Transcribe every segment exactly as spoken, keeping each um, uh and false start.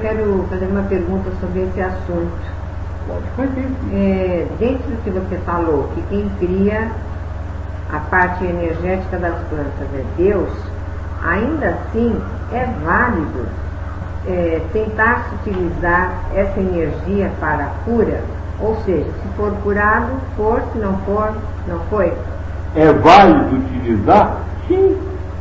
Quero fazer uma pergunta sobre esse assunto. Pode fazer. É, dentro do que você falou, que quem cria a parte energética das plantas é Deus, ainda assim é válido é, tentar se utilizar essa energia para a cura? Ou seja, se for curado, for, se não for, não foi? É válido utilizar? Sim.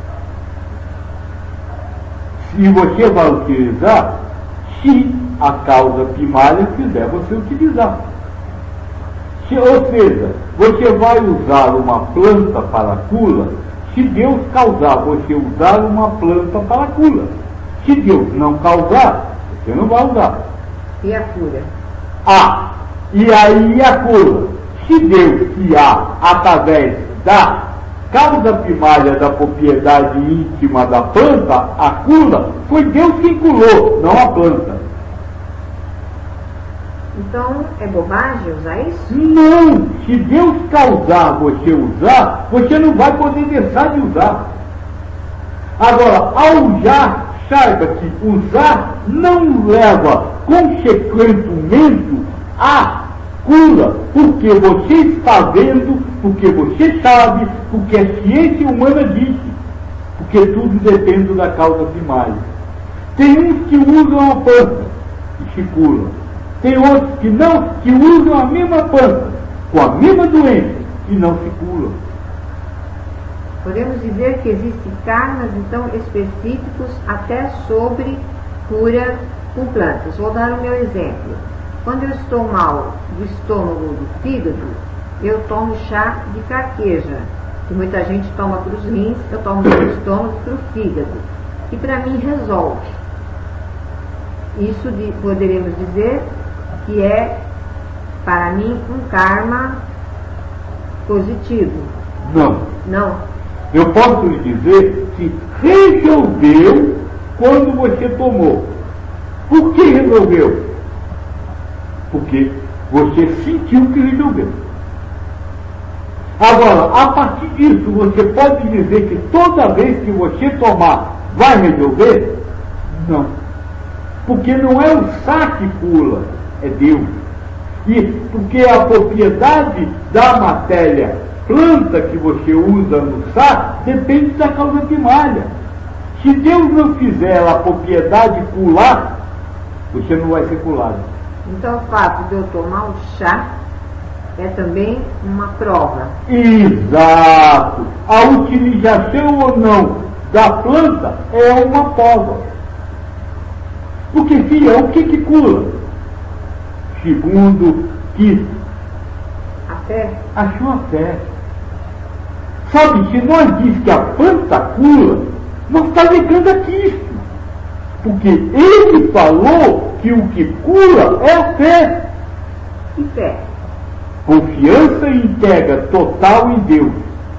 Se você vai utilizar, se a causa primária quiser você utilizar. Se, ou seja, você vai usar uma planta para a cura, se Deus causar você usar uma planta para a cura. Se Deus não causar, você não vai usar. E a cura? Ah, e aí a cura. Se Deus criar através da causa primária da propriedade íntima da planta, a cura, foi Deus quem curou, não a planta. Então, é bobagem usar isso? Não! Se Deus causar você usar, você não vai poder deixar de usar. Agora, ao usar, saiba que usar não leva consequentemente a cura, porque você está vendo, porque você sabe, porque a ciência humana diz, porque tudo depende da causa primária. Tem uns que usam a planta e se curam. Tem outros que não, que usam a mesma planta, com a mesma doença, e não se curam. Podemos dizer que existem karmas, então, específicos até sobre cura com plantas. Vou dar o meu exemplo. Quando eu estou mal do estômago, do fígado, eu tomo chá de carqueja, que muita gente toma para os rins, eu tomo para o estômago e para o fígado. E para mim resolve. Isso de, poderemos dizer que é, para mim, um karma positivo. Não. Não. Eu posso lhe dizer que resolveu quando você tomou. Por que resolveu? Porque você sentiu que resolveu. Agora, a partir disso, você pode dizer que toda vez que você tomar, vai resolver? Não. Porque não é o chá que cura, é Deus. E porque a propriedade da matéria planta que você usa no chá depende da causa primária. Se Deus não fizer a propriedade curar, você não vai ser curado. Então o fato de eu tomar um chá é também uma prova. Exato. A utilização ou não da planta é uma prova. Porque, filha, o que que cura? Segundo que a fé, a sua fé. Sabe, se nós diz que a planta cura, nós está negando aqui isso. Porque ele falou que o que cura é a fé. E fé? Confiança e entrega total em Deus.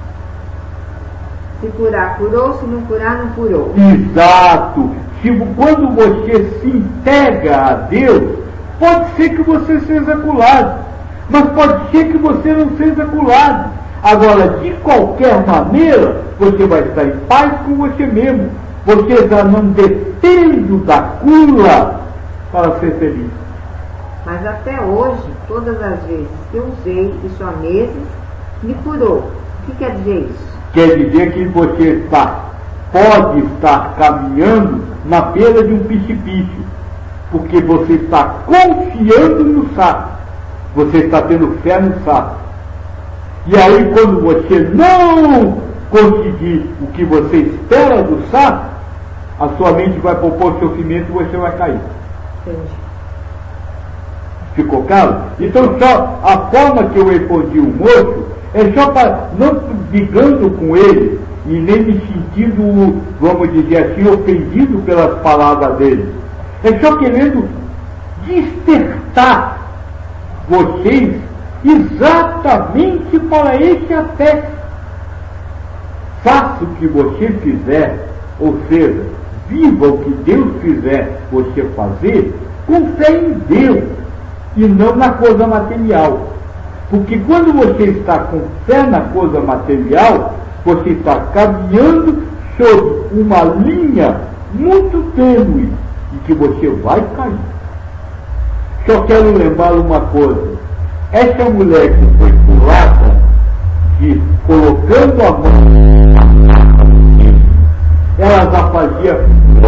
Se curar, curou, se não curar, não curou. Exato. Se, quando você se entrega a Deus, pode ser que você seja curado, mas pode ser que você não seja curado. Agora, de qualquer maneira, você vai estar em paz com você mesmo. Você já não depende da cura para ser feliz. Mas até hoje, todas as vezes que eu usei isso há meses, me curou. O que quer dizer isso? Quer dizer que você está, pode estar caminhando na beira de um precipício, porque você está confiando no saco. Você está tendo fé no saco. E aí, quando você não conseguir o que você espera do saco, a sua mente vai propor sofrimento e você vai cair. Entendi. Ficou claro? Então, só a forma que eu respondi o moço é só para, não brigando com ele e nem me sentindo, vamos dizer assim, ofendido pelas palavras dele. É só querendo despertar vocês exatamente para esse aspecto. Faça o que você fizer, ou seja, viva o que Deus fizer você fazer, com fé em Deus e não na coisa material. Porque quando você está com fé na coisa material, você está caminhando sobre uma linha muito tênue e que você vai cair. Só quero lembrar uma coisa. Essa mulher que foi pulada, que colocando a mão, ela já fazia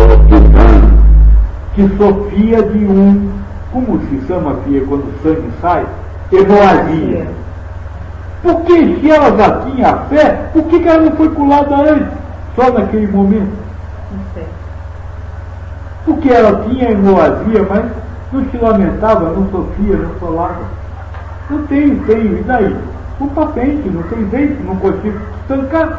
que sofria de um, como se chama, filha, quando o sangue sai? Hemorragia. Porque se ela já tinha fé, por que ela não foi pulada antes? Só naquele momento? Não sei. Porque ela tinha hemorragia, mas não se lamentava, não sofria, não falava. Não tenho, tenho, e daí? Vou para frente, não tem jeito, não consigo estancar.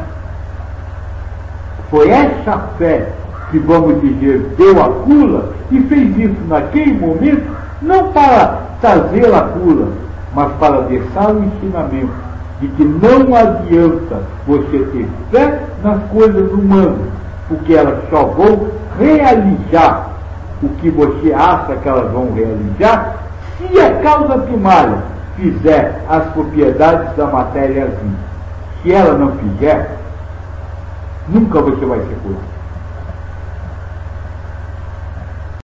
Foi essa fé que, vamos dizer, deu a cura e fez isso naquele momento, não para trazer a cura, mas para deixar o ensinamento de que não adianta você ter fé nas coisas humanas, porque elas só vão realizar o que você acha que elas vão realizar se a causa primária fizer as propriedades da matéria assim. Se ela não fizer, nunca você vai ser curado.